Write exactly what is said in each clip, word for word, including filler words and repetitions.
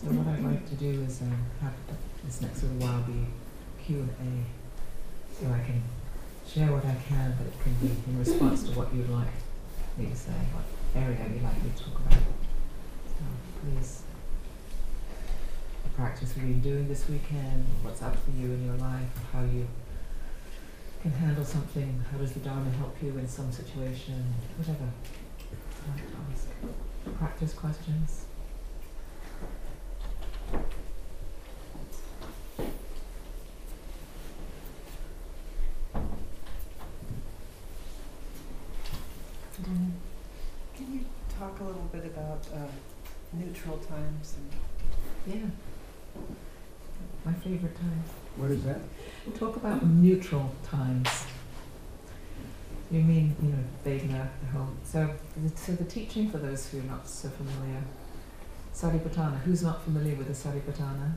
So what I'd like to do is um, have this next little while be Q and A, so I can share what I can, but it can be in response to what you'd like me to say, what area you'd like me to talk about. So please practice what you're doing this weekend, what's up for you in your life, how you can handle something, how does the Dharma help you in some situation, whatever. I'd like to ask. Practice questions. Can you talk a little bit about uh, neutral times? And Yeah. My favorite times. What is that? Talk about neutral times. You mean, you know, Vedana, the whole. So, so the teaching for those who are not so familiar, Satipatthana. Who's not familiar with the Satipatthana?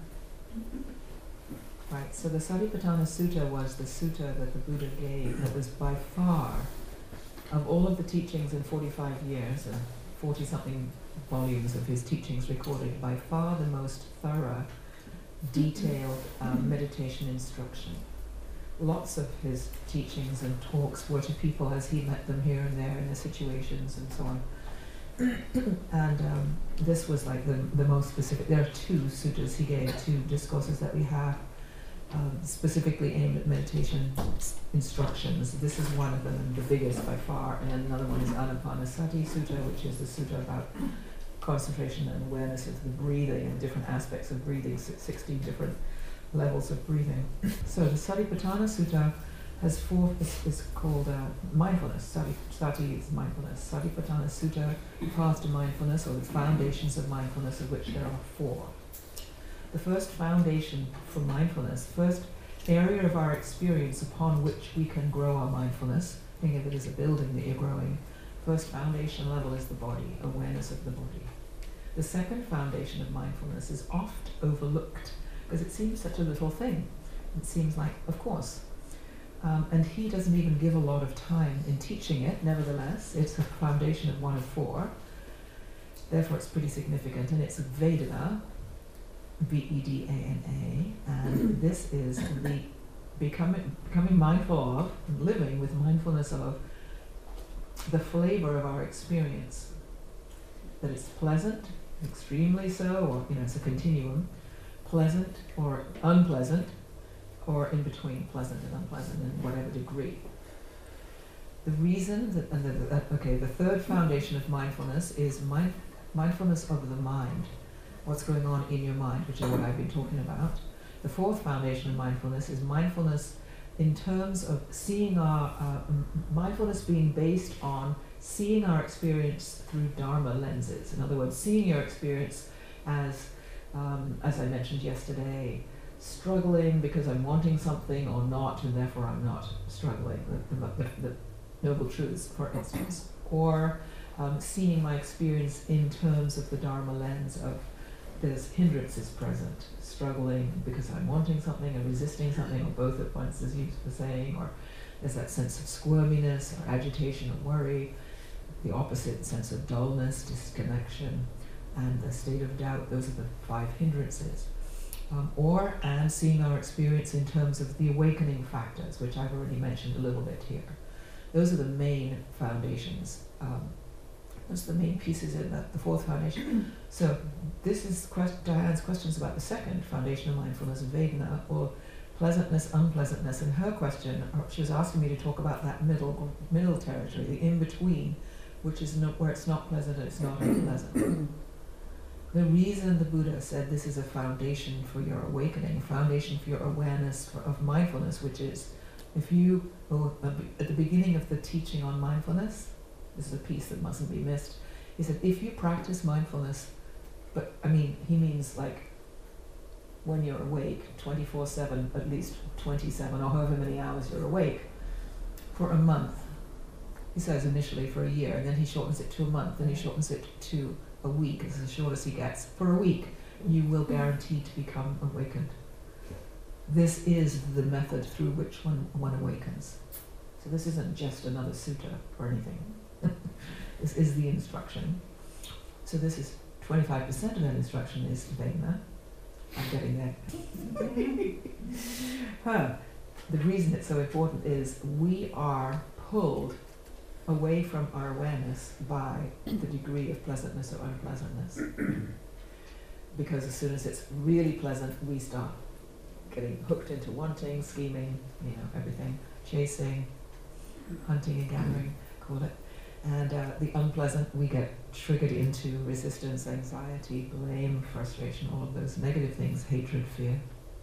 Right. So the Satipatthana Sutta was the sutta that the Buddha gave that was by far, of all of the teachings in forty-five years and forty-something volumes of his teachings recorded, by far the most thorough, detailed um, meditation instruction. Lots of his teachings and talks were to people as he met them here and there in the situations and so on. And um, this was like the, the most specific. There are two suttas he gave, two discourses that we have um, specifically aimed at meditation instructions. This is one of them, the biggest by far, and another one is Anapanasati Sutta, which is the sutta about concentration and awareness of the breathing and different aspects of breathing, sixteen different levels of breathing. So the Satipatthana Sutta has four, it's, it's called uh, mindfulness. Sati, sati is mindfulness. Satipatthana Sutta, path to mindfulness, or the foundations of mindfulness, of which there are four. The first foundation for mindfulness, first area of our experience upon which we can grow our mindfulness, think of it as a building that you're growing, first foundation level is the body, awareness of the body. The second foundation of mindfulness is oft overlooked, because it seems such a little thing. It seems like, of course. Um, and he doesn't even give a lot of time in teaching it, nevertheless. It's a foundation of one of four. Therefore, it's pretty significant. And it's Vedana, V E D A N A. And this is the becoming, becoming mindful of, living with mindfulness of, the flavor of our experience. That it's pleasant, extremely so, or, you know, it's a continuum. Pleasant or unpleasant, or in between pleasant and unpleasant in whatever degree. The reason that, and the, the, okay, the third foundation of mindfulness is mind, mindfulness of the mind, what's going on in your mind, which is what I've been talking about. The fourth foundation of mindfulness is mindfulness in terms of seeing our, uh, mindfulness being based on seeing our experience through Dharma lenses. In other words, seeing your experience as Um, as I mentioned yesterday, struggling because I'm wanting something or not, and therefore I'm not struggling, the, the, the, the Noble Truths, for instance. Or um, seeing my experience in terms of the Dharma lens of there's hindrances present, struggling because I'm wanting something and resisting something, or both at once, as you were saying, or there's that sense of squirminess or agitation or worry, the opposite sense of dullness, disconnection, and the state of doubt. Those are the five hindrances. Um, or, and seeing our experience in terms of the awakening factors, which I've already mentioned a little bit here. Those are the main foundations. Um, those are the main pieces in the, the fourth foundation. So this is quest- Diane's questions about the second foundation of mindfulness, Vedana, or pleasantness, unpleasantness. And her question, she was asking me to talk about that middle middle territory, the in-between, which is not, where it's not pleasant and it's not unpleasant. The reason the Buddha said this is a foundation for your awakening, a foundation for your awareness for, of mindfulness, which is, if you, oh, at the beginning of the teaching on mindfulness, this is a piece that mustn't be missed, he said, if you practice mindfulness, but, I mean, he means like, when you're awake, twenty-four seven, at least twenty-seven, or however many hours you're awake, for a month. He says initially for a year, and then he shortens it to a month, then he shortens it to a week, is as short as he gets. For a week, you will guarantee to become awakened. This is the method through which one, one awakens. So this isn't just another sutta or anything. This is the instruction. So this is twenty-five percent of that instruction is Vema. I'm getting there. Huh. The reason it's so important is we are pulled away from our awareness by the degree of pleasantness or unpleasantness. Because as soon as it's really pleasant, we start getting hooked into wanting, scheming, you know, everything, chasing, hunting and gathering, call it. And uh, the unpleasant, we get triggered into resistance, anxiety, blame, frustration, all of those negative things, hatred, fear.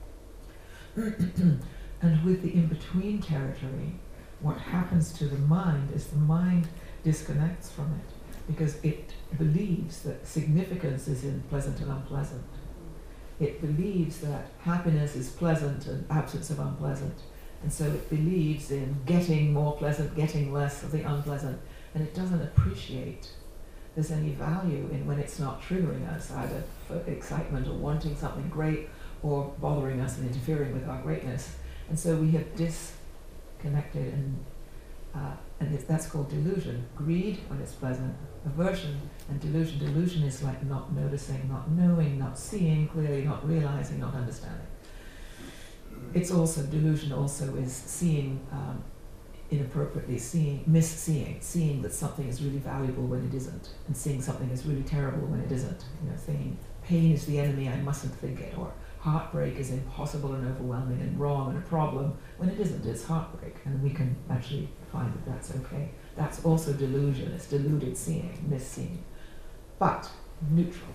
And with the in-between territory, what happens to the mind is the mind disconnects from it because it believes that significance is in pleasant and unpleasant. It believes that happiness is pleasant and absence of unpleasant. And so it believes in getting more pleasant, getting less of the unpleasant. And it doesn't appreciate there's any value in when it's not triggering us, either for excitement or wanting something great or bothering us and interfering with our greatness. And so we have disconnected, and uh, and if that's called delusion. Greed when it's pleasant, aversion, and delusion. Delusion is like not noticing, not knowing, not seeing clearly, not realizing, not understanding. It's also, delusion also is seeing um, inappropriately, seeing, mis-seeing, seeing that something is really valuable when it isn't, and seeing something is really terrible when it isn't. You know, saying pain is the enemy, I mustn't think it, or heartbreak is impossible and overwhelming and wrong and a problem when it isn't, it's heartbreak. And we can actually find that that's okay. That's also delusion, it's deluded seeing, mis-seeing. But neutral.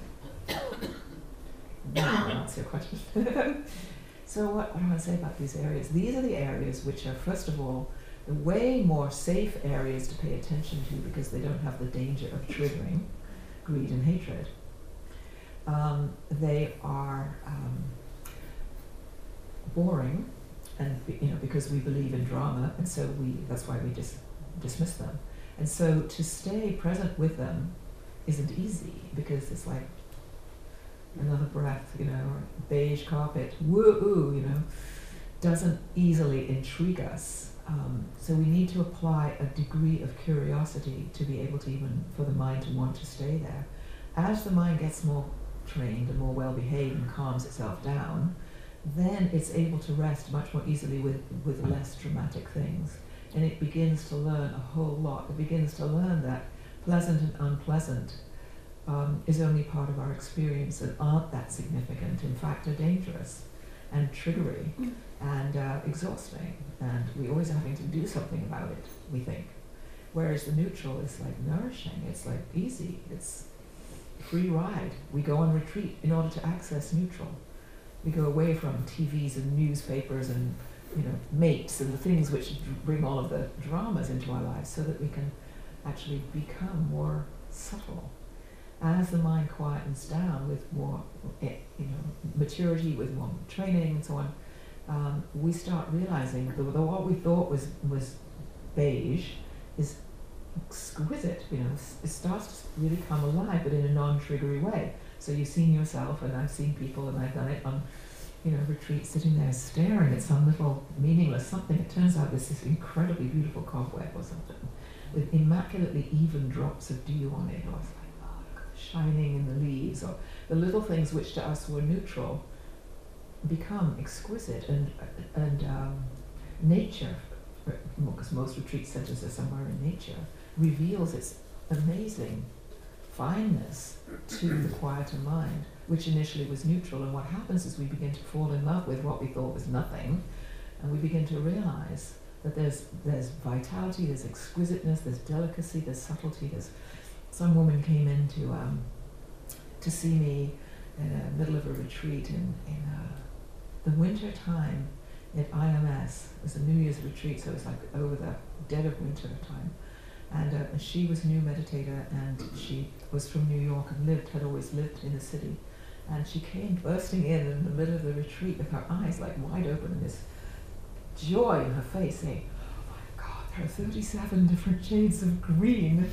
That's your question. So what, what do I want to say about these areas? These are the areas which are, first of all, the way more safe areas to pay attention to because they don't have the danger of triggering greed and hatred. Um, they are um, boring, and you know, because we believe in drama, and so we that's why we just dismiss them. And so to stay present with them isn't easy because it's like another breath, you know, or beige carpet, woo-oo, you know, doesn't easily intrigue us. Um, so we need to apply a degree of curiosity to be able to even, for the mind to want to stay there. As the mind gets more trained and more well-behaved and calms itself down, then it's able to rest much more easily with, with less dramatic things. And it begins to learn a whole lot. It begins to learn that pleasant and unpleasant um, is only part of our experience and aren't that significant. In fact, are dangerous and triggery and uh, exhausting. And we're always having to do something about it, we think. Whereas the neutral is like nourishing. It's like easy. It's free ride. We go on retreat in order to access neutral. We go away from T Vs and newspapers and, you know, mates and the things which bring all of the dramas into our lives so that we can actually become more subtle. As the mind quietens down with more, you know, maturity, with more training and so on, um, we start realizing that what we thought was was beige is exquisite. You know, it starts to really come alive, but in a non-triggery way. So you've seen yourself, and I've seen people, and I've done it on, you know, retreats, sitting there staring at some little meaningless something. It turns out there's this incredibly beautiful cobweb or something with immaculately even drops of dew on it, or it's like, oh, look at the shining in the leaves, or the little things which to us were neutral become exquisite, and and um, nature, because most retreat centers are somewhere in nature, reveals its amazing fineness to the quieter mind, which initially was neutral. And what happens is we begin to fall in love with what we thought was nothing, and we begin to realize that there's there's vitality, there's exquisiteness, there's delicacy, there's subtlety. There's some woman came in to um, to see me in the middle of a retreat in in uh, the winter time at I M S. It was a New Year's retreat, so it was like over the dead of winter time. And uh, she was a new meditator, and she was from New York and lived, had always lived in the city. And she came bursting in in the middle of the retreat with her eyes like wide open and this joy in her face, saying, "Oh my God, there are thirty-seven different shades of green."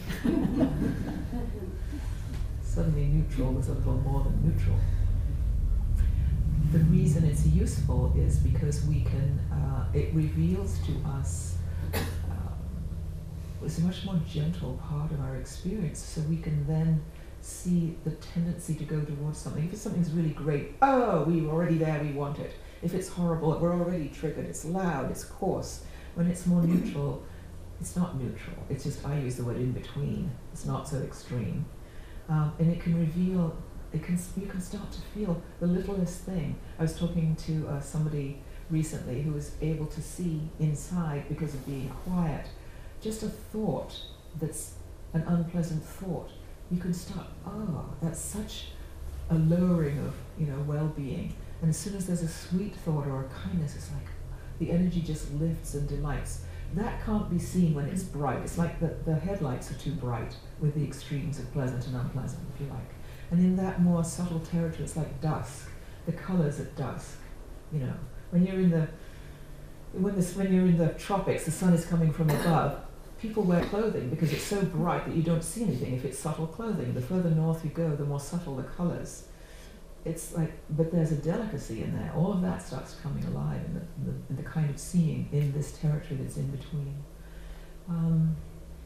Suddenly neutral was a little more than neutral. The reason it's useful is because we can, uh, it reveals to us it's a much more gentle part of our experience, so we can then see the tendency to go towards something. If something's really great, oh, we're already there, we want it. If it's horrible, we're already triggered, it's loud, it's coarse. When it's more neutral, it's not neutral, it's just, I use the word in between, it's not so extreme. Um, and it can reveal, it can, you can start to feel the littlest thing. I was talking to uh, somebody recently who was able to see inside because of being quiet. Just a thought that's an unpleasant thought, you can start, oh, that's such a lowering of, you know, well-being. And as soon as there's a sweet thought or a kindness, it's like the energy just lifts and delights. That can't be seen when it's bright. It's like the, the headlights are too bright with the extremes of pleasant and unpleasant, if you like. And in that more subtle territory, it's like dusk, the colors at dusk. You know, when you're in the when this when you're in the tropics, the sun is coming from above. People wear clothing because it's so bright that you don't see anything if it's subtle clothing. The further north you go, the more subtle the colors. It's like, but there's a delicacy in there. All of that starts coming alive in the, in the, in the kind of seeing in this territory that's in between. Um,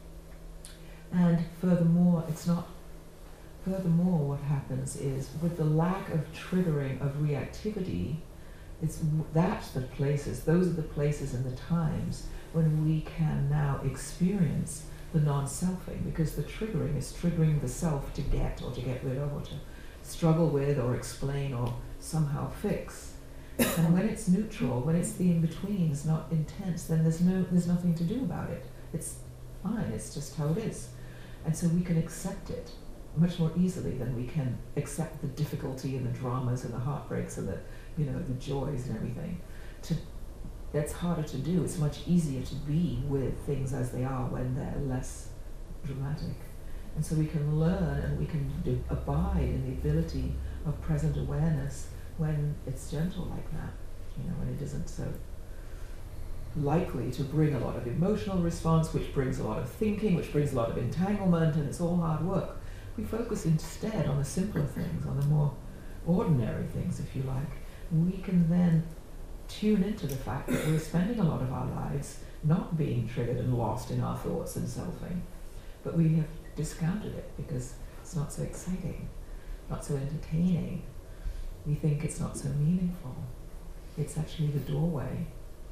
and furthermore, it's not, furthermore what happens is with the lack of triggering of reactivity, it's w- that's the places, those are the places and the times when we can now experience the non-selfing, because the triggering is triggering the self to get or to get rid of or to struggle with or explain or somehow fix. And when it's neutral, when it's the in-between, not intense, then there's no, there's nothing to do about it. It's fine, it's just how it is. And so we can accept it much more easily than we can accept the difficulty and the dramas and the heartbreaks and the, you know, the joys and everything. To, that's harder to do. It's much easier to be with things as they are when they're less dramatic. And so we can learn and we can do, abide in the ability of present awareness when it's gentle like that, you know, when it isn't so likely to bring a lot of emotional response, which brings a lot of thinking, which brings a lot of entanglement, and it's all hard work. We focus instead on the simpler things, on the more ordinary things, if you like. We can then tune into the fact that we're spending a lot of our lives not being triggered and lost in our thoughts and selfing, but we have discounted it because it's not so exciting, not so entertaining. We think it's not so meaningful. It's actually the doorway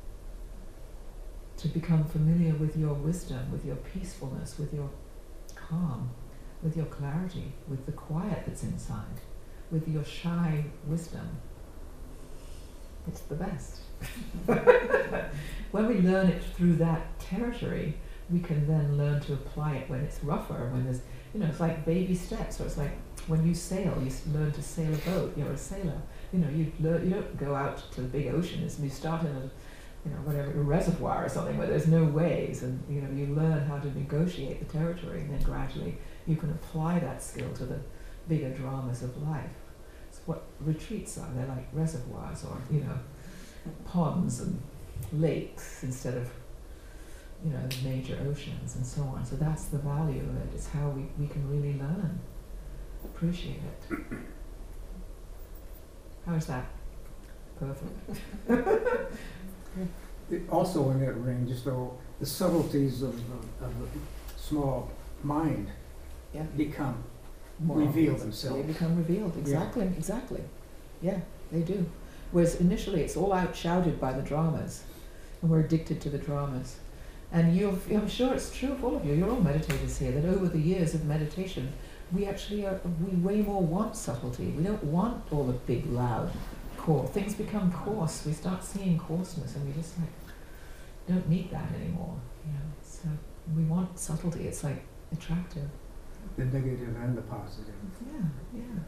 to become familiar with your wisdom, with your peacefulness, with your calm, with your clarity, with the quiet that's inside, with your shy wisdom. It's the best. When we learn it through that territory, we can then learn to apply it when it's rougher, when there's, you know, it's like baby steps, or it's like when you sail, you learn to sail a boat, you're a sailor. You know, you learn, you don't go out to the big ocean, you start in a, you know, whatever, a reservoir or something where there's no waves, and, you know, you learn how to negotiate the territory, and then gradually you can apply that skill to the bigger dramas of life. It's what retreats are, they're like reservoirs, or, you know, ponds and lakes instead of, you know, the major oceans and so on. So that's the value of it. It's how we, we can really learn, appreciate it. How's that? Perfect. It also in that range, though, the subtleties of, uh, of a small mind Yeah. become, More reveal obvious. themselves. They become revealed, exactly, exactly. Yeah, they do. Whereas initially it's all out shouted by the dramas, and we're addicted to the dramas. And you've, I'm sure it's true of all of you, you're all meditators here, that over the years of meditation, we actually are, we way more want subtlety. We don't want all the big, loud, core. Things become coarse. We start seeing coarseness, and we just like don't need that anymore. You know, so we want subtlety. It's like attractive. The negative and the positive. Yeah, yeah.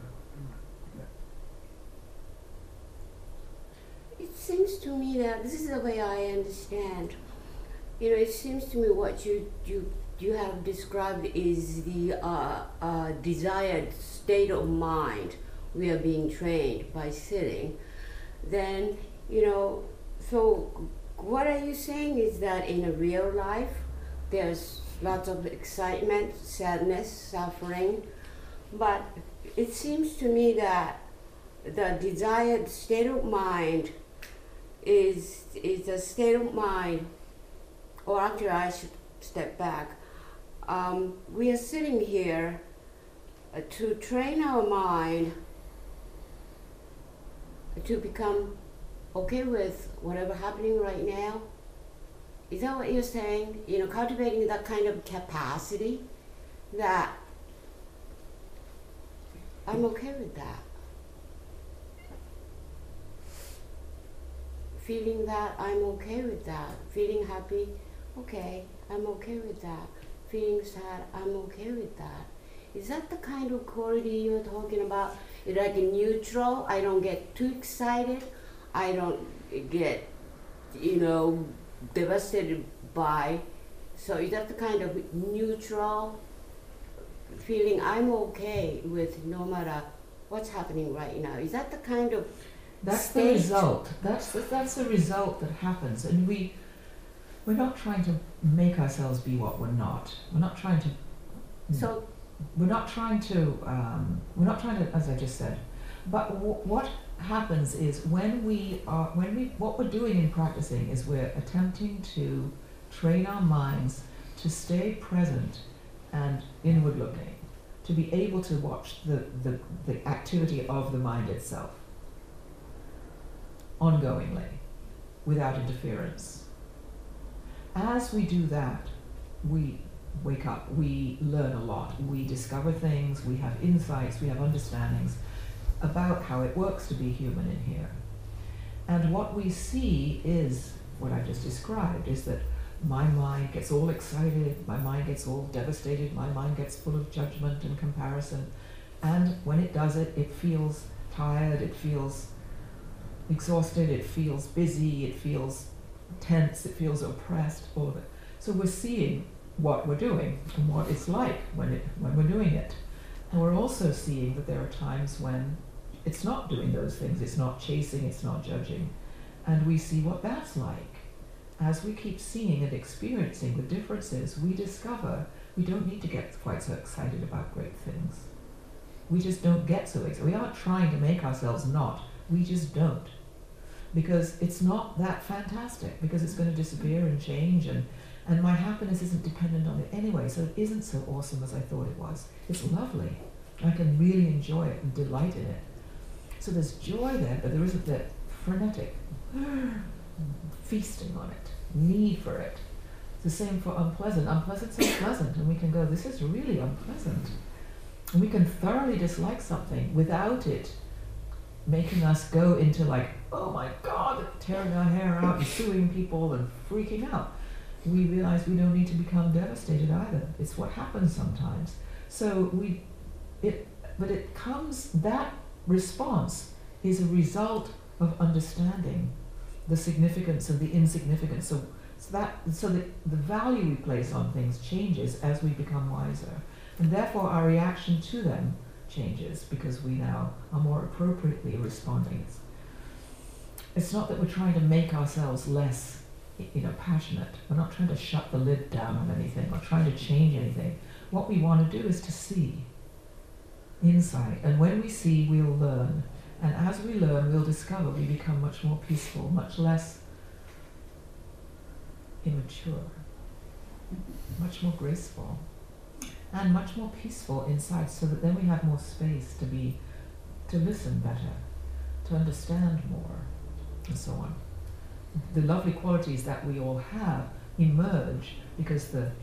It seems to me that this is the way I understand. You know, it seems to me what you you you have described is the uh, uh, desired state of mind we are being trained by sitting. Then, you know, so what are you saying is that in a real life there's lots of excitement, sadness, suffering, but it seems to me that the desired state of mind is is a state of mind, or actually I should step back. Um, we are sitting here uh, to train our mind to become okay with whatever happening right now. Is that what you're saying? You know, cultivating that kind of capacity that I'm okay with that. Feeling that I'm okay with that. Feeling happy, okay, I'm okay with that. Feeling sad, I'm okay with that. Is that the kind of quality you're talking about? It's like a neutral, I don't get too excited, I don't get, you know, devastated by. So is that the kind of neutral feeling I'm okay with no matter what's happening right now? Is that the kind of That's the state? result. That's the, that's the result that happens, and we we're not trying to make ourselves be what we're not. We're not trying to. So We're not trying to. Um, we're not trying to, as I just said. But w- what happens is when we are when we what we're doing in practicing is we're attempting to train our minds to stay present and inward looking, to be able to watch the, the, the activity of the mind itself ongoingly, without interference. As we do that, we wake up, we learn a lot, we discover things, we have insights, we have understandings about how it works to be human in here. And what we see is what I just described, is that my mind gets all excited, my mind gets all devastated, my mind gets full of judgment and comparison. And when it does it, it feels tired, it feels exhausted, it feels busy, it feels tense, it feels oppressed, all of it. So we're seeing what we're doing and what it's like when it when we're doing it. And we're also seeing that there are times when it's not doing those things, it's not chasing, it's not judging. And we see what that's like. As we keep seeing and experiencing the differences, we discover we don't need to get quite so excited about great things. We just don't get so excited. We aren't trying to make ourselves not. We just don't. Because it's not that fantastic, because it's going to disappear and change, and, and my happiness isn't dependent on it anyway, so it isn't so awesome as I thought it was. It's lovely. I can really enjoy it and delight in it. So there's joy there, but there isn't that frenetic feasting on it, need for it. It's the same for unpleasant. Unpleasant's unpleasant, and we can go, this is really unpleasant. And we can thoroughly dislike something without it making us go into like, oh my God, tearing our hair out and suing people and freaking out. We realize we don't need to become devastated either. It's what happens sometimes. So we, it, but it comes, that response is a result of understanding the significance and the insignificance. So, so that, so that the value we place on things changes as we become wiser. And therefore our reaction to them changes because we now are more appropriately responding. It's, it's not that we're trying to make ourselves less, you know, passionate. We're not trying to shut the lid down on anything or trying to change anything. What we want to do is to see insight. And when we see, we'll learn. And as we learn, we'll discover we become much more peaceful, much less immature, much more graceful, and much more peaceful inside, so that then we have more space to be, to listen better, to understand more, and so on. The lovely qualities that we all have emerge because the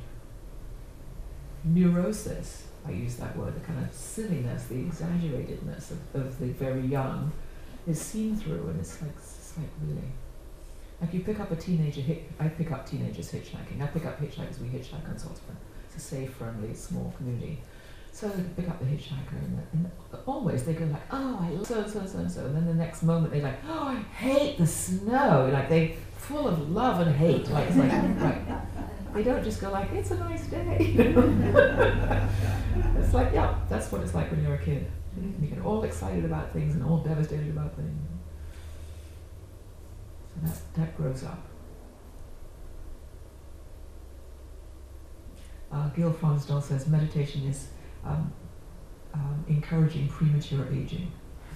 neurosis, I use that word, the kind of silliness, the exaggeratedness of, of the very young is seen through, and it's like, it's like really, like you pick up a teenager, hit, I pick up teenagers hitchhiking, I pick up hitchhikers, we hitchhike on Saltburn. It's a safe, friendly, small community. So they pick up the hitchhiker, and, and always they go like, oh, I love so, so, so, and so, and then the next moment they're like, oh, I hate the snow, like they full of love and hate, like it's like, right. They don't just go like, it's a nice day. It's like, yeah, that's what it's like when you're a kid. You get all excited about things and all devastated about things. So that, that grows up. Uh, Gil Fronsdal says meditation is um, um, encouraging premature aging.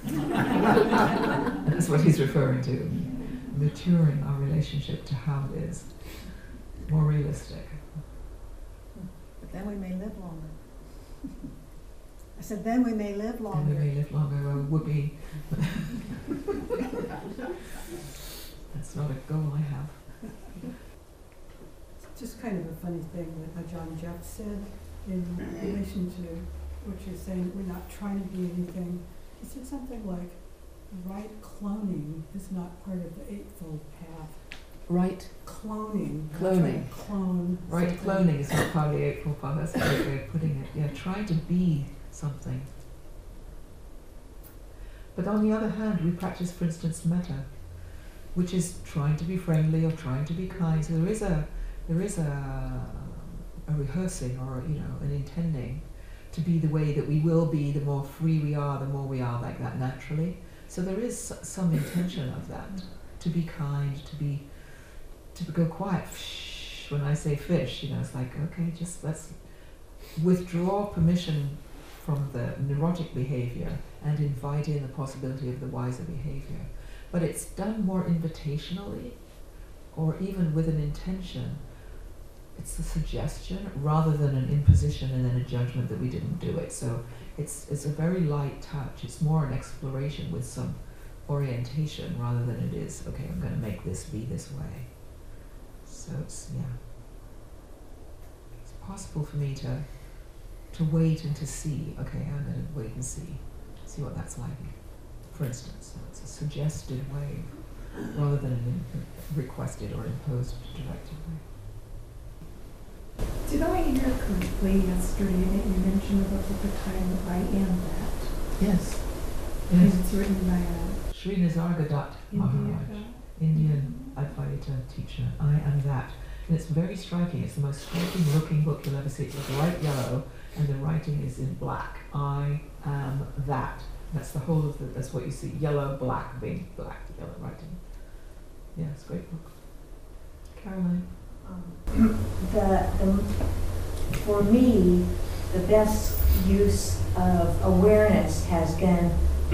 That's what he's referring to. Maturing our relationship to how it is. More realistic. But then we may live longer. I said, then we may live And we longer. may live longer, well, it would be. That's not a goal I have. It's just kind of a funny thing that uh, John Jeff said in relation to what you're saying, we're not trying to be anything. He said something like, right cloning is not part of the Eightfold Path. Right, Cloning. not Cloning. trying to Clone. right. something. Cloning is not part of the Eightfold Path. That's a great way of putting it. Yeah, try to be something. But on the other hand, we practice, for instance, metta, which is trying to be friendly or trying to be kind. So there is a, there is a, a rehearsing or you know an intending to be the way that we will be. The more free we are, the more we are like that naturally. So there is s- some intention of that, to be kind, to be, to go quiet. Shh, when I say fish, you know, it's like, okay, just let's withdraw permission from the neurotic behavior and invite in the possibility of the wiser behavior. But it's done more invitationally, or even with an intention. It's a suggestion rather than an imposition and then a judgment that we didn't do it. So it's it's a very light touch. It's more an exploration with some orientation rather than it is, okay, I'm going to make this be this way. So it's, yeah. It's possible for me to to wait and to see, okay, I'm going to wait and see, see what that's like, for instance. So it's a suggested way rather than an in- requested or imposed directed way. Did I hear correctly yesterday that you mentioned about the book title I Am That? Yes. And Yes. it's written by a Sri Nisargadatta Maharaj, Indian Indian Advaita teacher. I Am That. And it's very striking. It's the most striking looking book you'll ever see. It's light yellow and the writing is in black. I am that. That's the whole of the, that's what you see. Yellow, black, being black, yellow writing. Yeah, it's a great book. Caroline. Um, the, the, for me, the best use of awareness has been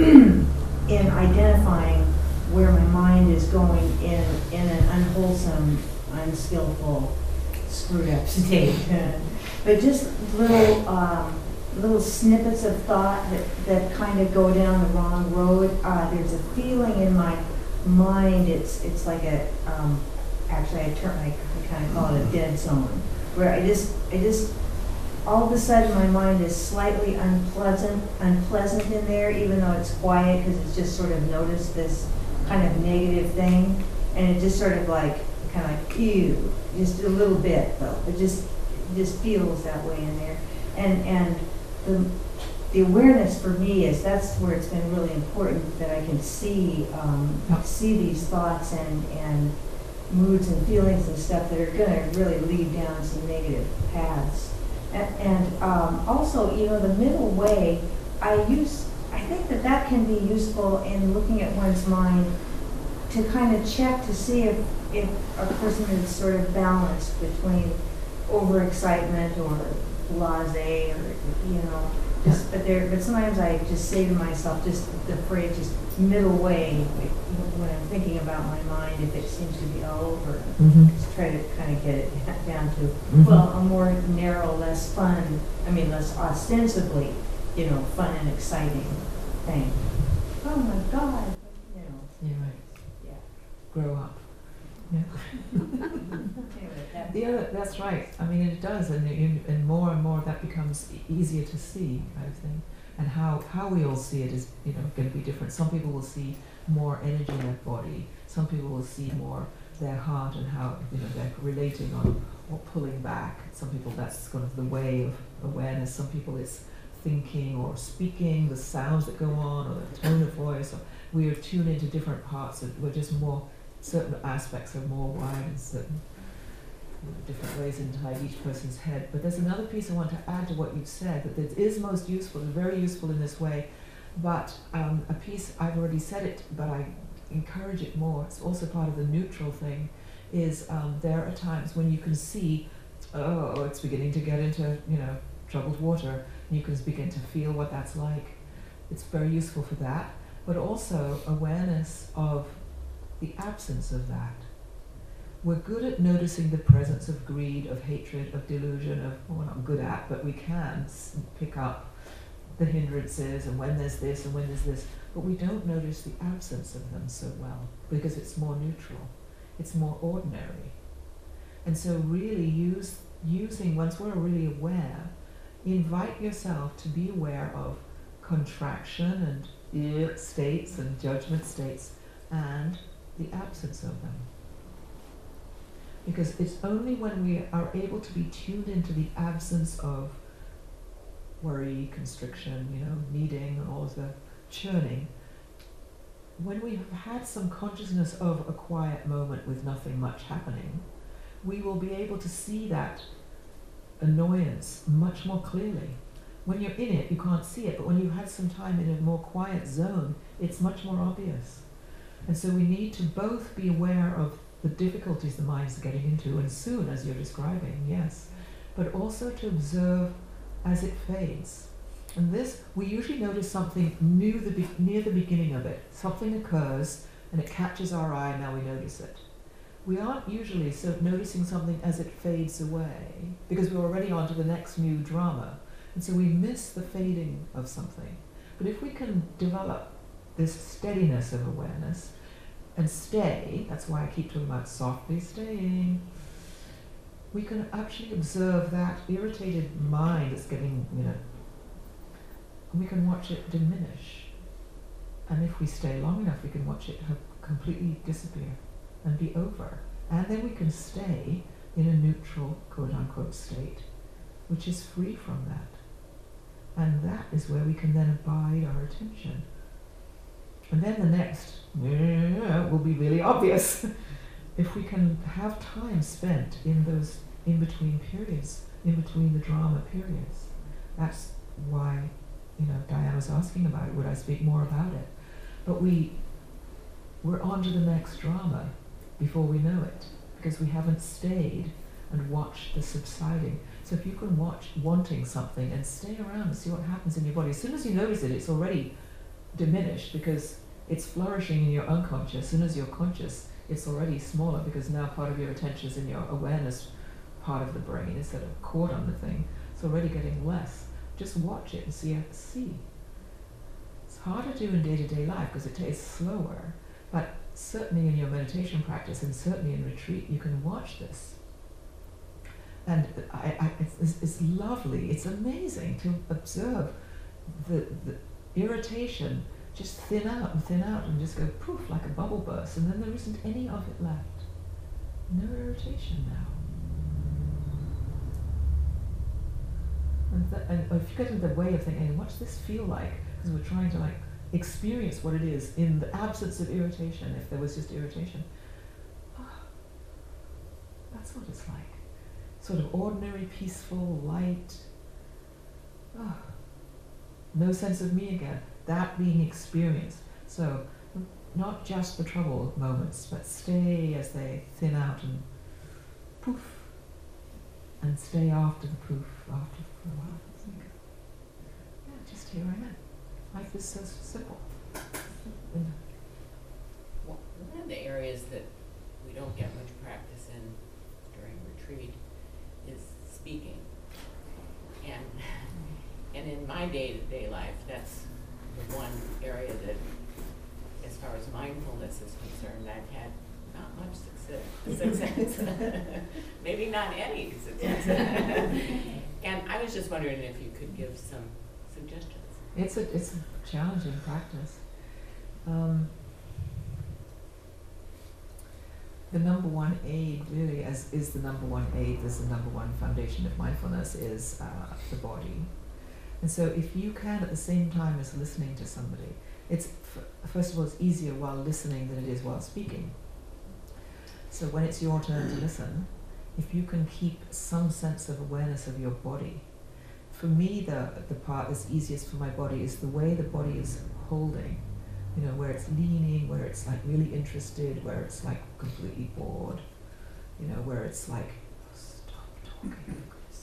in identifying where my mind is going in, in an unwholesome, unskillful, screwed up state. But just little um, little snippets of thought that, that kind of go down the wrong road. Uh, there's a feeling in my mind, it's it's like a, um, actually I, turn, I, I kind of call it a dead zone, where I just, I just, all of a sudden my mind is slightly unpleasant, unpleasant in there, even though it's quiet, because it's just sort of noticed this kind of negative thing, and it just sort of like, kind of like, ew, just a little bit though, it just, it just feels that way in there. And, and the, the awareness for me is that's where it's been really important that I can see, um, Yep. see these thoughts and, and moods and feelings and stuff that are going to really lead down some negative paths. And, and um, also, you know, the middle way, I use, I think that that can be useful in looking at one's mind to kind of check to see if, if a person is sort of balanced between overexcitement or blasé or, you know, just, but there, but sometimes I just say to myself, just the phrase, just middle way, when I'm thinking about my mind, if it seems to be all over, Mm-hmm. just try to kind of get it down to, Mm-hmm. well, a more narrow, less fun, I mean, less ostensibly, you know, fun and exciting thing. Oh my God, you know, Yeah, right. yeah. Grow up. Yeah. Anyway, that's, The other, that's right. I mean, it does, and, you, and more and more that becomes e- easier to see, kind of thing. And how, how we all see it is, you know, going to be different. Some people will see more energy in their body. Some people will see more their heart and how, you know, they're relating on or pulling back. Some people, that's kind of the way of awareness. Some people it's thinking or speaking, the sounds that go on, or the tone of voice. Or we are tuned into different parts. Of, we're just more, certain aspects are more wired in certain you know, different ways inside each person's head. But there's another piece I want to add to what you've said, that it is most useful and very useful in this way, but um, a piece, I've already said it, but I encourage it more, it's also part of the neutral thing, is um, there are times when you can see, oh, it's beginning to get into, you know, troubled water, and you can begin to feel what that's like. It's very useful for that, but also awareness of the absence of that. We're good at noticing the presence of greed, of hatred, of delusion, of, well, we're not good at, but we can s- pick up the hindrances and when there's this and when there's this, but we don't notice the absence of them so well because it's more neutral, it's more ordinary. And so really use, using, once we're really aware, invite yourself to be aware of contraction and uh, states and judgment states and the absence of them. Because it's only when we are able to be tuned into the absence of worry, constriction, you know, needing, and all of the churning, when we have had some consciousness of a quiet moment with nothing much happening, we will be able to see that annoyance much more clearly. When you're in it, you can't see it, but when you've had some time in a more quiet zone, it's much more obvious. And so we need to both be aware of the difficulties the mind's getting into, and soon, as you're describing, yes, but also to observe as it fades. And this, we usually notice something new the be- near the beginning of it. Something occurs, and it catches our eye, and now we notice it. We aren't usually so noticing something as it fades away, because we're already on to the next new drama, and so we miss the fading of something. But if we can develop this steadiness of awareness, and stay, that's why I keep talking about softly staying, we can actually observe that irritated mind that's getting, you know, and we can watch it diminish. And if we stay long enough, we can watch it have completely disappear and be over. And then we can stay in a neutral, quote-unquote, state, which is free from that. And that is where we can then abide our attention. And then the next will be really obvious. If we can have time spent in those in-between periods, in between the drama periods. That's why, you know, Diane was asking about it, would I speak more about it? But we, we're on to the next drama before we know it, because we haven't stayed and watched the subsiding. So if you can watch wanting something and stay around and see what happens in your body, as soon as you notice it, it's already diminished because it's flourishing in your unconscious. As soon as you're conscious, it's already smaller because now part of your attention is in your awareness part of the brain instead of caught on the thing. It's already getting less. Just watch it and see. see. It's hard to do in day-to-day life because it takes slower, but certainly in your meditation practice and certainly in retreat, you can watch this. And I, I, it's, it's lovely, it's amazing to observe the, the irritation just thin out and thin out and just go poof like a bubble burst, and then there isn't any of it left. No irritation now. And, th- and if you get into the way of thinking, what's this feel like? Because we're trying to like experience what it is in the absence of irritation, if there was just irritation. Oh, that's what it's like. Sort of ordinary, peaceful, light. Oh, no sense of me again. That being experienced. So, not just the trouble moments, but stay as they thin out and poof, and stay after the poof, after for a while. It's like, yeah, just here I am. Life is so simple. And Well, one of the areas that we don't get much practice in during retreat is speaking. And and in my day-to-day life, that's the one area that, as far as mindfulness is concerned, I've had not much success. success. Maybe not any success. And I was just wondering if you could give some suggestions. It's a it's a challenging practice. Um, the number one aid really as is the number one aid, is the number one foundation of mindfulness is uh, the body. And so if you can at the same time as listening to somebody, it's f- first of all it's easier while listening than it is while speaking. So when it's your turn to listen, if you can keep some sense of awareness of your body. For me, the the part that's easiest for my body is the way the body is holding, you know, where it's leaning, where it's like really interested, where it's like completely bored, you know, where it's like, stop talking,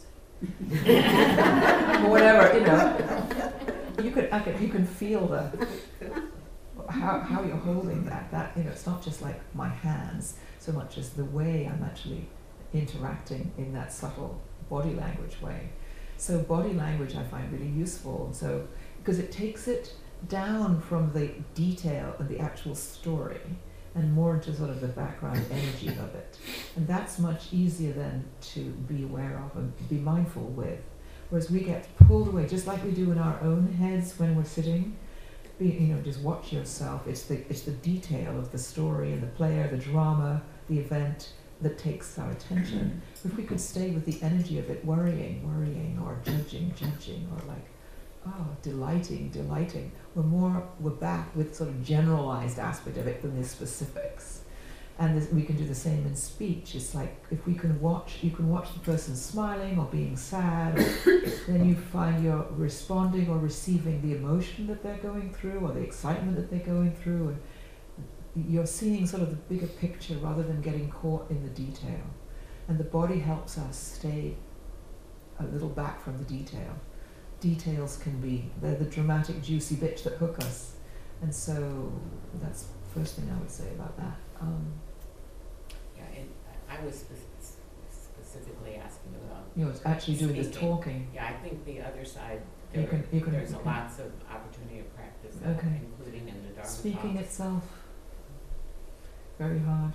or whatever, you know. You could, I could, you can feel the how how you're holding that. That you know, it's not just like my hands so much as the way I'm actually interacting in that subtle body language way. So body language I find really useful. So because it takes it down from the detail of the actual story and more into sort of the background energy of it. And that's much easier then to be aware of and be mindful with. Whereas we get pulled away, just like we do in our own heads when we're sitting. Be, you know, just watch yourself. It's the it's the detail of the story and the player, the drama, the event that takes our attention. If we could stay with the energy of it, worrying, worrying, or judging, judging, or like, oh, delighting, delighting, we're more, we're back with sort of generalized aspect of it than the specifics. And this, we can do the same in speech. It's like if we can watch, you can watch the person smiling or being sad, or then you find you're responding or receiving the emotion that they're going through or the excitement that they're going through. And you're seeing sort of the bigger picture rather than getting caught in the detail. And the body helps us stay a little back from the detail. Details can be, they're the dramatic, juicy bits that hook us. And so that's the first thing I would say about that. Um, Yeah, and I was spe- specifically asking about. you know, it's actually doing the speaking. talking. Yeah, I think the other side, You there, can- you can- there's you a can- lots of opportunity of practice, uh, Okay. including in the Dharma Speaking talks. itself, very hard.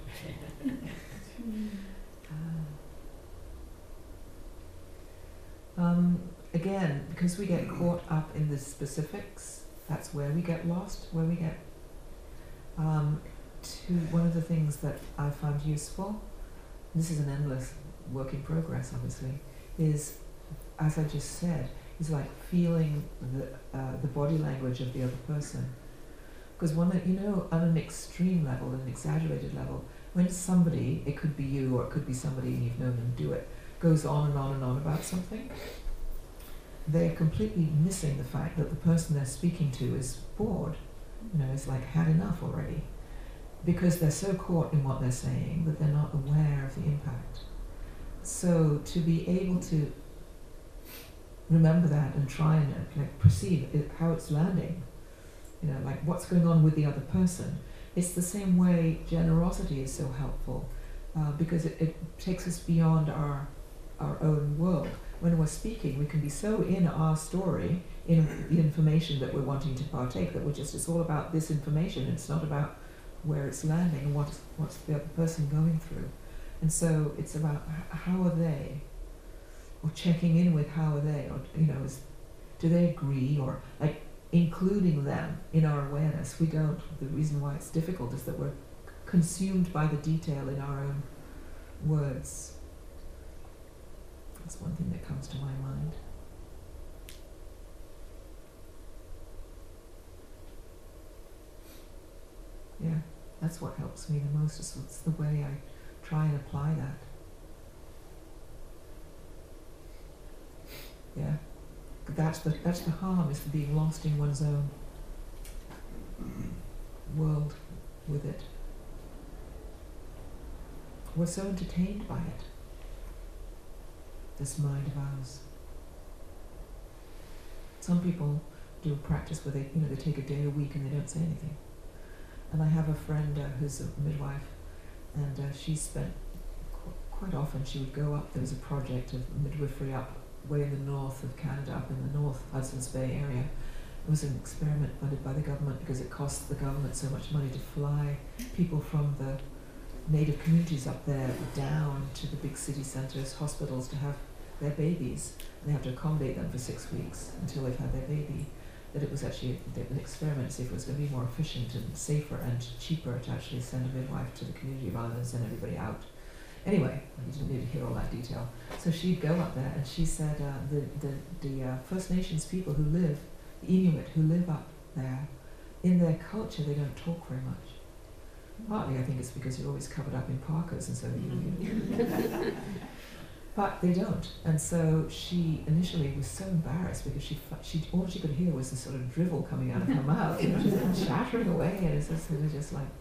Um, again, because we get caught up in the specifics, that's where we get lost, where we get um, to one of the things that I found useful, this is an endless work in progress obviously, is, as I just said, is like feeling the, uh, the body language of the other person. Because one that, you know, on an extreme level, an exaggerated level, when somebody, it could be you or it could be somebody and you've known them do it, goes on and on and on about something, they're completely missing the fact that the person they're speaking to is bored, you know, is like had enough already, because they're so caught in what they're saying that they're not aware of the impact. So to be able to remember that and try and uh, like perceive it, how it's landing, you know, like what's going on with the other person. It's the same way generosity is so helpful, uh, because it, it takes us beyond our our own world. When we're speaking, we can be so in our story, in the information that we're wanting to partake, that we're just, it's all about this information. It's not about where it's landing and what's, what's the other person going through. And so it's about h- how are they, or checking in with how are they, or, you know, is, do they agree, or like including them in our awareness. We don't, the reason why it's difficult is that we're consumed by the detail in our own words. That's one thing that comes to my mind. Yeah, that's what helps me the most. It's, it's the way I try and apply that. Yeah, that's the that's the harm, is the being lost in one's own world with it. We're so entertained by it. This mind of ours. Some people do a practice where they, you know, they take a day a week and they don't say anything. And I have a friend uh, who's a midwife, and uh, she spent qu- quite often. She would go up. There was a project of midwifery up way in the north of Canada, up in the North Hudson's Bay area. It was an experiment funded by the government because it costs the government so much money to fly people from the native communities up there down to the big city centres, hospitals, to have their babies. And they have to accommodate them for six weeks until they've had their baby. That it was actually an experiment to see if it was going to be more efficient and safer and cheaper to actually send a midwife to the community rather than send everybody out. Anyway, you didn't need to hear all that detail. So she'd go up there, and she said uh, the, the, the uh, First Nations people who live, the Inuit who live up there, in their culture they don't talk very much. Partly I think it's because you're always covered up in parkas, and so you, you but they don't. And so she initially was so embarrassed because she, she all she could hear was this sort of drivel coming out of her mouth, you know, just chattering away, and it's just, it was just like.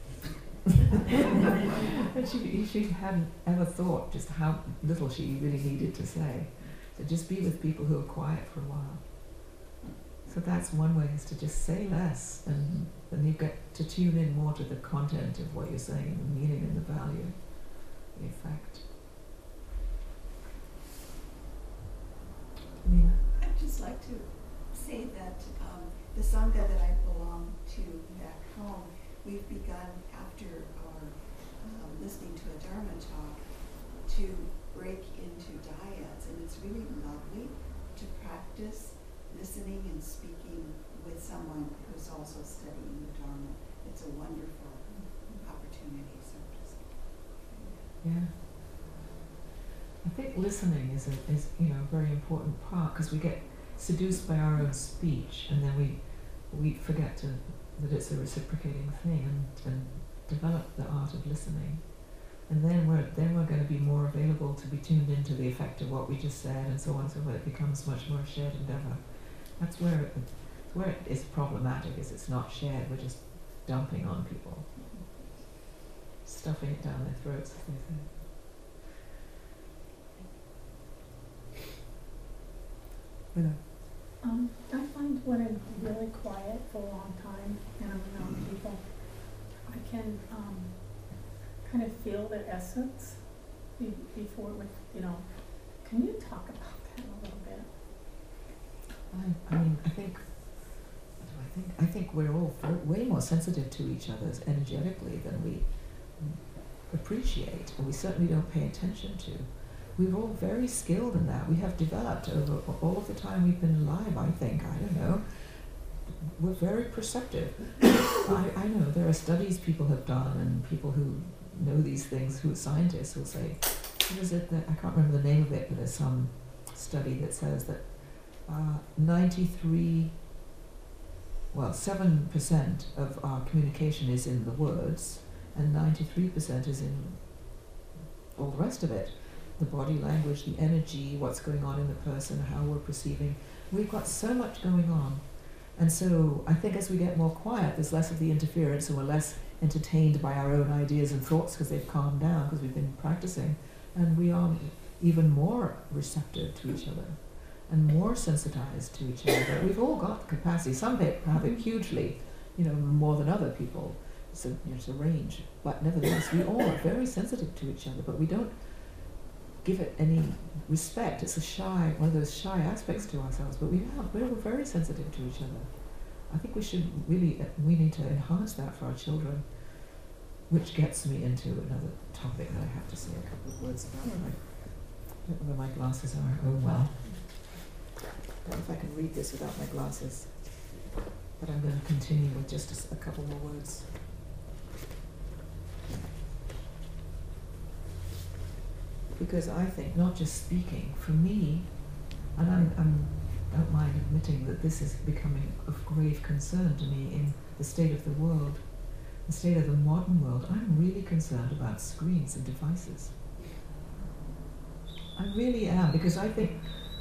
And she, she hadn't ever thought just how little she really needed to say. So just be with people who are quiet for a while. So that's one way, is to just say less, and then you get to tune in more to the content of what you're saying, and the meaning and the value, the effect. Nina? I'd just like to say that um, the Sangha that I belong to back home, we've begun after our um, listening to a Dharma talk to break into dyads, and it's really lovely to practice listening and speaking with someone who's also studying the Dharma. It's a wonderful opportunity, so just Yeah. I think listening is, a, is you know, a very important part, because we get seduced by our own speech, and then we we forget to, that it's a reciprocating thing, and, and develop the art of listening. And then we're then we're going to be more available to be tuned into the effect of what we just said, and so on and so forth. It becomes much more shared endeavor. That's where it, where it is problematic, is it's not shared. We're just dumping on people, stuffing it down their throats, as they say. Um, I find when I'm really quiet for a long time and I'm around people, I can um, kind of feel their essence be- before, with, you know. Can you talk about that a little bit? I, I mean, I think, what do I think? I think we're all very, way more sensitive to each other's energetically than we appreciate, and we certainly don't pay attention to. We're all very skilled in that. We have developed over all of the time we've been alive, I think. I don't know. We're very perceptive. I, I know there are studies people have done, and people who know these things, who are scientists, will say, what is it that, I can't remember the name of it, but there's some study that says that uh, ninety-three, well, seven percent of our communication is in the words, and ninety-three percent is in all the rest of it. The body language, the energy, what's going on in the person, how we're perceiving. We've got so much going on. And so I think as we get more quiet, there's less of the interference, and we're less entertained by our own ideas and thoughts because they've calmed down, because we've been practicing. And we are even more receptive to each other and more sensitized to each other. We've all got capacity. Some people have it hugely, you know, more than other people. It's a, you know, it's a range. But nevertheless, we all are very sensitive to each other, but we don't give it any respect. It's a shy, one of those shy aspects to ourselves, but we have, we're very sensitive to each other. I think we should really, uh, we need to enhance that for our children, which gets me into another topic that I have to say a couple of words about. I don't know where my glasses are. Oh well. I don't know if I can read this without my glasses, but I'm going to continue with just a, s- a couple more words. Because I think not just speaking, for me, and I'm, I'm, I don't mind admitting that this is becoming of grave concern to me in the state of the world, the state of the modern world. I'm really concerned about screens and devices. I really am, because I think,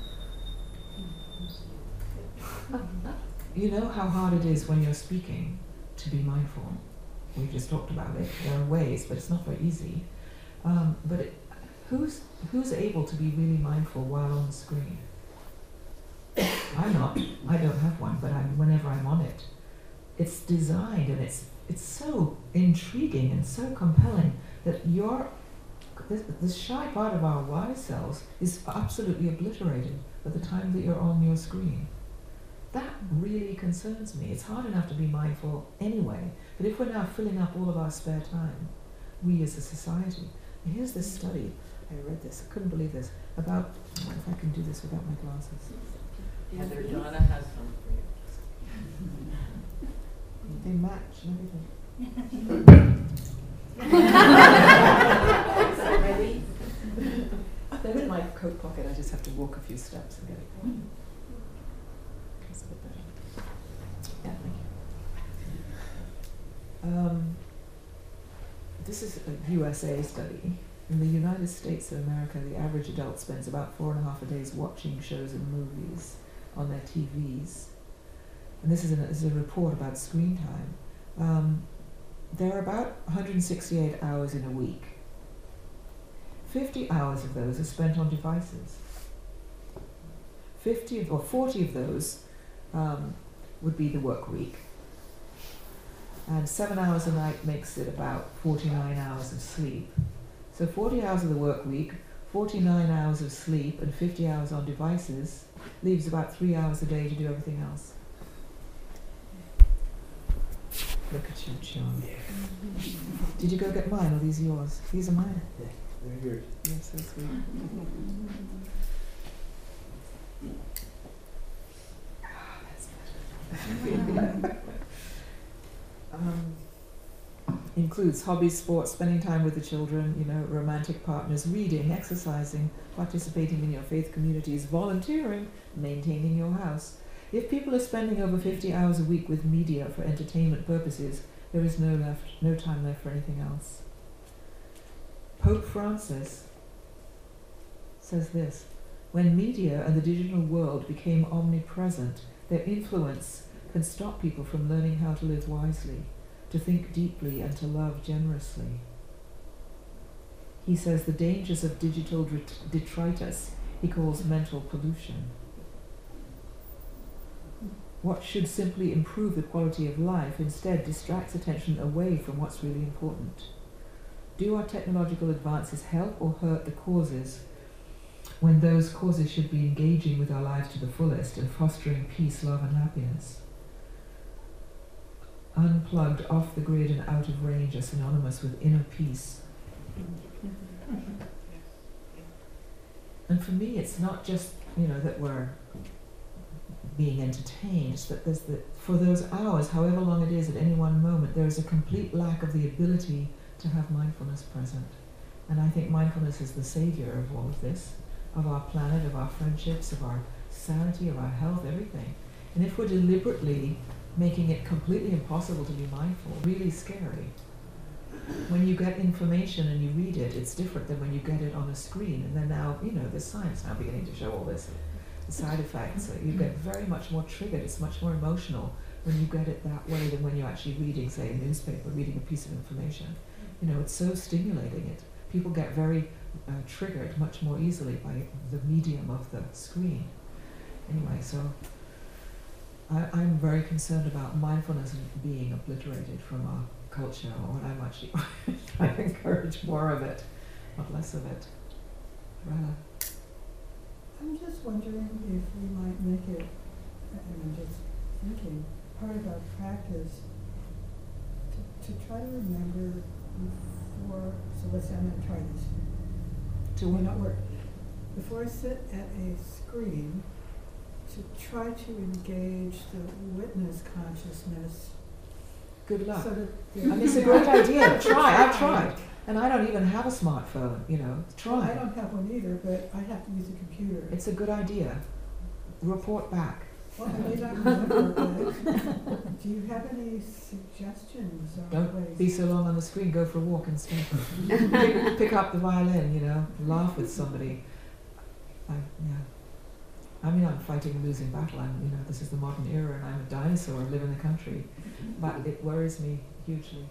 you know how hard it is when you're speaking to be mindful. We've just talked about it. There are ways, but it's not very easy. Um, but it, Who's who's able to be really mindful while on the screen? I'm not. I don't have one, but I'm, whenever I'm on it, it's designed, and it's it's so intriguing and so compelling that your this, this shy part of our wise selves is absolutely obliterated by the time that you're on your screen. That really concerns me. It's hard enough to be mindful anyway, but if we're now filling up all of our spare time, we as a society. And here's this study. I read this, I couldn't believe this, about, I wonder if I can do this without my glasses. Heather, Donna has some for you. They match and everything. Ready? They're in my coat pocket, I just have to walk a few steps and get it going. That's a bit better. Yeah, thank you. Um, this is a U S A study. In the United States of America, the average adult spends about four and a half a days watching shows and movies on their T Vs. And this is, an, this is a report about screen time. Um, there are about one hundred sixty-eight hours in a week. fifty hours of those are spent on devices. fifty of, or forty of those um, would be the work week. And seven hours a night makes it about forty-nine hours of sleep. So forty hours of the work week, forty-nine hours of sleep and fifty hours on devices leaves about three hours a day to do everything else. Look at you, John. Did you go get mine, or these are yours? These are mine. Yeah, they're yours. You're so sweet. Ah, that's better. um, includes hobbies, sports, spending time with the children, you know, romantic partners, reading, exercising, participating in your faith communities, volunteering, maintaining your house. If people are spending over fifty hours a week with media for entertainment purposes, there is no left, no time left for anything else. Pope Francis says this: when media and the digital world became omnipresent, their influence can stop people from learning how to live wisely, to think deeply, and to love generously. He says the dangers of digital detritus he calls mental pollution. What should simply improve the quality of life instead distracts attention away from what's really important. Do our technological advances help or hurt the causes, when those causes should be engaging with our lives to the fullest and fostering peace, love, and happiness? Unplugged, off the grid, and out of range are synonymous with inner peace. And for me, it's not just, you know, that we're being entertained, it's that there's the, for those hours, however long it is at any one moment, there is a complete lack of the ability to have mindfulness present. And I think mindfulness is the savior of all of this, of our planet, of our friendships, of our sanity, of our health, everything. And if we're deliberately making it completely impossible to be mindful, really scary. When you get information and you read it, it's different than when you get it on a screen. And then now, you know, there's science now beginning to show all this, the side effects. So you get very much more triggered. It's much more emotional when you get it that way than when you're actually reading, say, a newspaper, reading a piece of information. You know, it's so stimulating. It people get very uh, triggered much more easily by the medium of the screen. Anyway, so I, I'm very concerned about mindfulness being obliterated from our culture, or I'm actually trying to encourage more of it, not less of it. Rella. I'm just wondering if we might make it, and I'm just thinking, part of our practice to, to try to remember before, so let's say I'm going to try this. To may not work. Before I sit at a screen, to try to engage the witness consciousness. Good luck. So that I mean, it's a great idea. Try. I've tried. And I don't even have a smartphone, you know. Try. I don't have one either, but I have to use a computer. It's a good idea. Report back. Well, I may not remember, but do you have any suggestions or Don't ways? be so long on the screen. Go for a walk instead. pick, pick up the violin, you know. Laugh with somebody. I, yeah. I mean, I'm fighting a losing battle. I'm, you know, this is the modern era, and I'm a dinosaur. I live in the country, but it worries me hugely.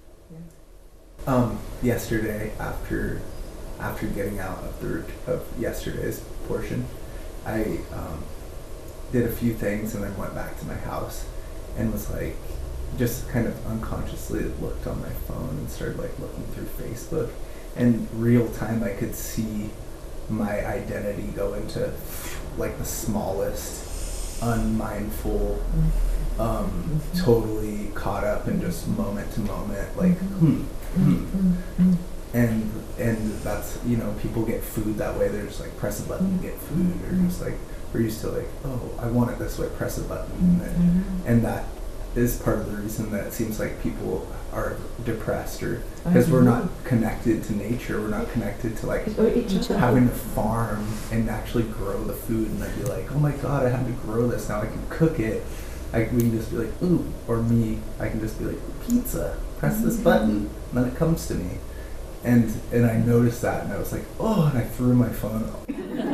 Yeah. Um, yesterday, after after getting out of the of yesterday's portion, I um, did a few things and then went back to my house and was like, just kind of unconsciously looked on my phone and started like looking through Facebook, and real time I could see my identity go into like the smallest, unmindful, um, totally caught up in just moment to moment, like hmm, hmm. And and that's, you know, people get food that way. There's like press a button to get food, or just like we're used to like, oh, I want it this way, press a button, and, and that is part of the reason that it seems like people are depressed, or because we're not connected to nature, we're not connected to like having to farm and actually grow the food, and I'd be like, oh my god, I had to grow this, now I can cook it. I, we can just be like, ooh, or me, I can just be like, pizza, press this button, and then it comes to me. And and I noticed that, and I was like, oh, and I threw my phone out.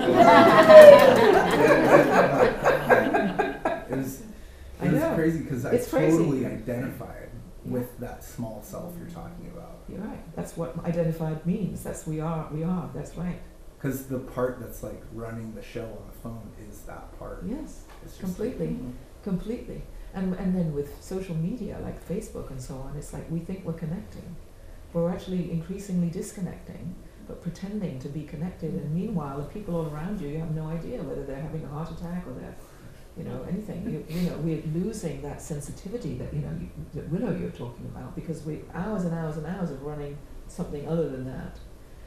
It was, it was crazy, because I It's totally crazy. identified with that small self you're talking about. You're right. That's what identified means. That's we are. We are. That's right. Because the part that's like running the show on the phone is that part. Yes. It's just Completely. Like, mm-hmm. Completely. And and then with social media like Facebook and so on, it's like we think we're connecting. We're actually increasingly disconnecting but pretending to be connected. And meanwhile, the people all around you, you have no idea whether they're having a heart attack or they're, you know, anything. You, you know, we're losing that sensitivity that, you know, you, that Willow you're talking about, because we hours and hours and hours of running something other than that.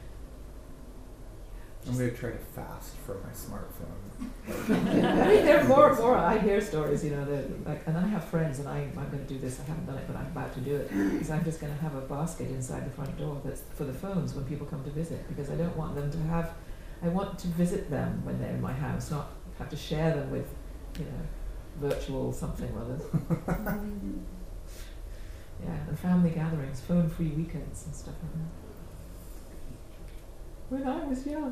I'm going to try to fast for my smartphone. I mean, there are more and more. I hear stories, you know, that, like, and I have friends, and I, I'm going to do this. I haven't done it, but I'm about to do it. Because I'm just going to have a basket inside the front door that's for the phones when people come to visit. Because I don't want them to have. I want to visit them when they're in my house, not have to share them with, you know, virtual something or other. Yeah, and family gatherings, phone-free weekends and stuff like that. When I was young.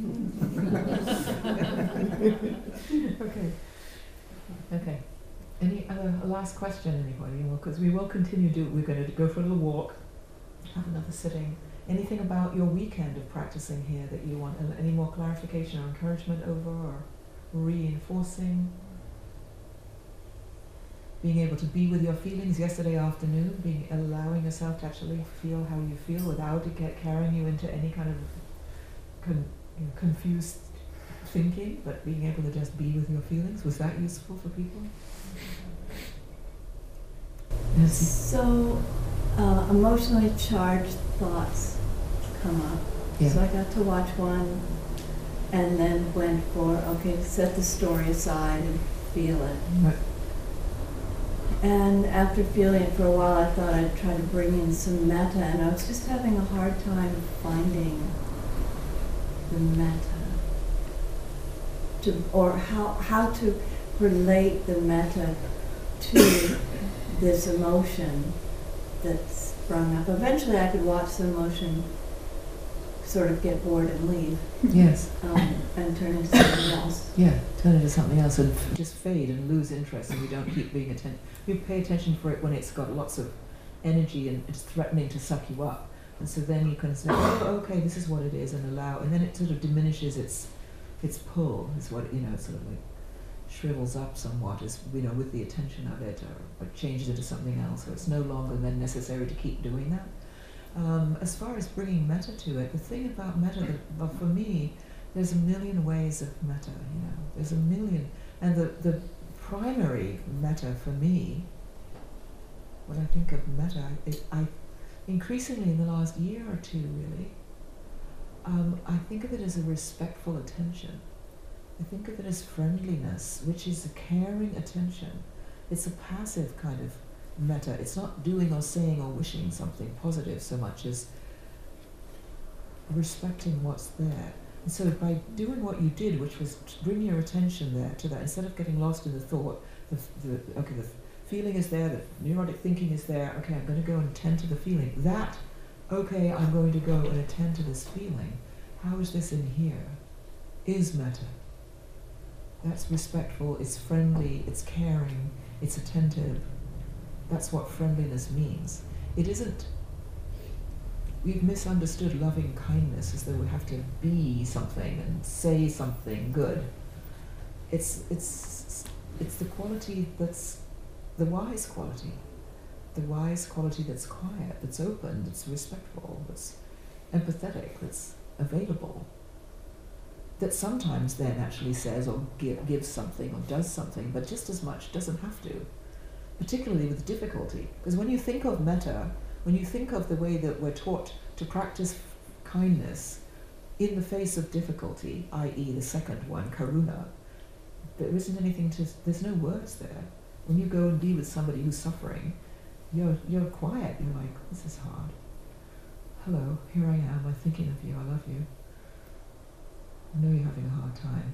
Okay. Okay. Any other a last question, anybody? Because we will continue. Do we're going to go for a little walk, have another sitting. Anything about your weekend of practicing here that you want? uh, Any more clarification or encouragement over, or reinforcing? Being able to be with your feelings yesterday afternoon, being allowing yourself to actually feel how you feel without it get carrying you into any kind of con, you know, confused thinking, but being able to just be with your feelings. Was that useful for people? Yes. So, uh, emotionally charged thoughts come up. Yeah. So I got to watch one and then went for, okay, set the story aside and feel it. Right. And after feeling it for a while, I thought I'd try to bring in some metta, and I was just having a hard time finding the metta. To, or how, how to relate the metta to this emotion that's sprung up. Eventually I could watch the emotion sort of get bored and leave. Yes. Um, and turn into something else. Yeah, turn into something else and f- just fade and lose interest, and we don't keep being atten- you pay attention for it when it's got lots of energy and it's threatening to suck you up. And so then you can say, oh, okay, this is what it is, and allow, and then it sort of diminishes its its pull, is what, you know, it sort of like shrivels up somewhat, is, you know, with the attention of it, or, or changes into something else, so it's no longer then necessary to keep doing that. Um, as far as bringing metta to it, the thing about metta, that, well, for me, there's a million ways of metta, you know, there's a million, and the, the primary metta for me, when I think of metta, it, I, increasingly in the last year or two really, um, I think of it as a respectful attention. I think of it as friendliness, which is a caring attention. It's a passive kind of metta. It's not doing or saying or wishing something positive so much as respecting what's there. And so by doing what you did, which was to bring your attention there to that, instead of getting lost in the thought, the, the, okay, the feeling is there, the neurotic thinking is there, okay, I'm going to go and attend to the feeling. That, okay, I'm going to go and attend to this feeling. How is this in here? Is metta. That's respectful, it's friendly, it's caring, it's attentive. That's what friendliness means. It isn't, we've misunderstood loving kindness as though we have to be something and say something good. It's, it's, it's the quality that's the wise quality. The wise quality that's quiet, that's open, that's respectful, that's empathetic, that's available. That sometimes then actually says or give, gives something or does something, but just as much doesn't have to. Particularly with difficulty. Because when you think of metta, when you think of the way that we're taught to practice kindness in the face of difficulty, that is the second one, karuna, there isn't anything to, there's no words there. When you go and be with somebody who's suffering, you're, you're quiet, you're like, this is hard. Hello, here I am, I'm thinking of you, I love you. I know you're having a hard time.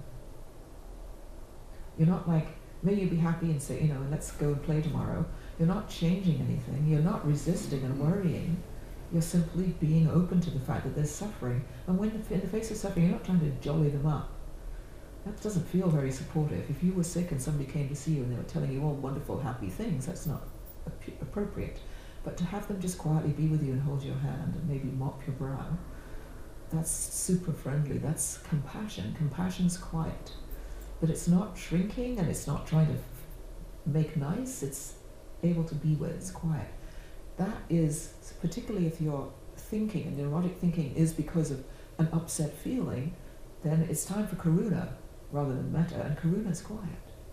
You're not like, may you be happy and say, you know, let's go and play tomorrow. You're not changing anything. You're not resisting and worrying. You're simply being open to the fact that there's suffering. And when in the face of suffering, you're not trying to jolly them up. That doesn't feel very supportive. If you were sick and somebody came to see you and they were telling you all wonderful, happy things, that's not ap- appropriate. But to have them just quietly be with you and hold your hand and maybe mop your brow, that's super friendly. That's compassion. Compassion's quiet. But it's not shrinking and it's not trying to f- make nice, it's able to be with, it's quiet. That is, particularly if your thinking and neurotic thinking is because of an upset feeling, then it's time for karuna rather than metta, and karuna's quiet.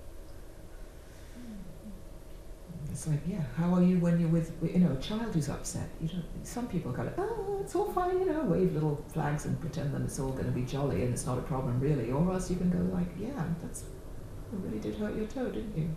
It's like, yeah, how are you when you're with, you know, a child who's upset? You don't, some people go, oh, it's all fine, you know, wave little flags and pretend that it's all going to be jolly and it's not a problem really. Or else you can go like, yeah, that's, it really did hurt your toe, didn't you?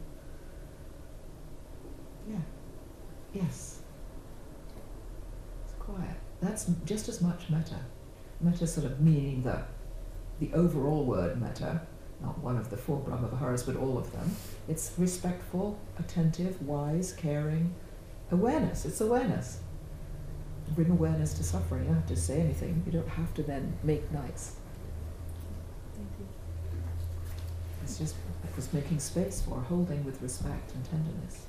Yeah. Yes. It's quiet. That's just as much metta. Metta sort of meaning the, the overall word metta, not one of the four Brahma Viharas, but all of them. It's respectful, attentive, wise, caring, awareness. It's awareness. Bring awareness to suffering. You don't have to say anything. You don't have to then make nice. It's just, it was making space for, holding with respect and tenderness.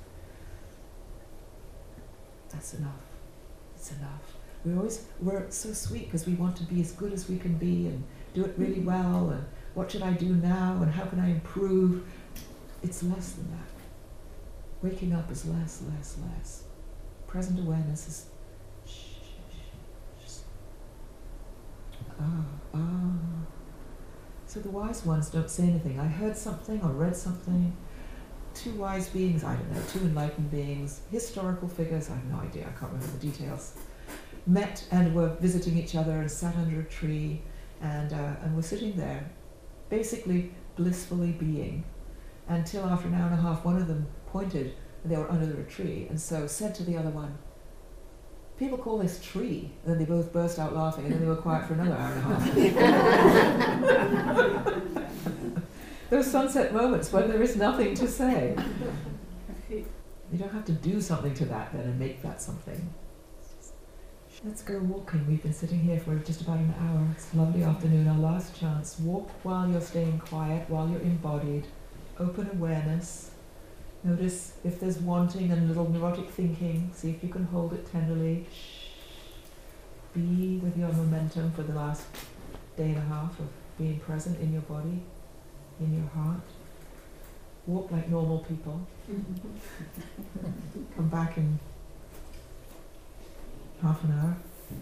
That's enough. It's enough. We always, we're so sweet because we want to be as good as we can be and do it really well, and what should I do now, and how can I improve? It's less than that. Waking up is less, less, less. Present awareness is shh, shh, shh. Ah, ah. So the wise ones don't say anything. I heard something or read something. Two wise beings, I don't know, two enlightened beings, historical figures, I have no idea, I can't remember the details, met and were visiting each other and sat under a tree and, uh, and were sitting there, basically blissfully being, until after an hour and a half one of them pointed, and they were under a tree, and so said to the other one, people call this tree, and then they both burst out laughing, and then they were quiet for another hour and a half. Those sunset moments when there is nothing to say. You don't have to do something to that then and make that something. Let's go walking. We've been sitting here for just about an hour. It's a lovely afternoon, our last chance. Walk while you're staying quiet, while you're embodied. Open awareness. Notice if there's wanting and little neurotic thinking. See if you can hold it tenderly. Be with your momentum for the last day and a half of being present in your body, in your heart. Walk like normal people. Come back in half an hour.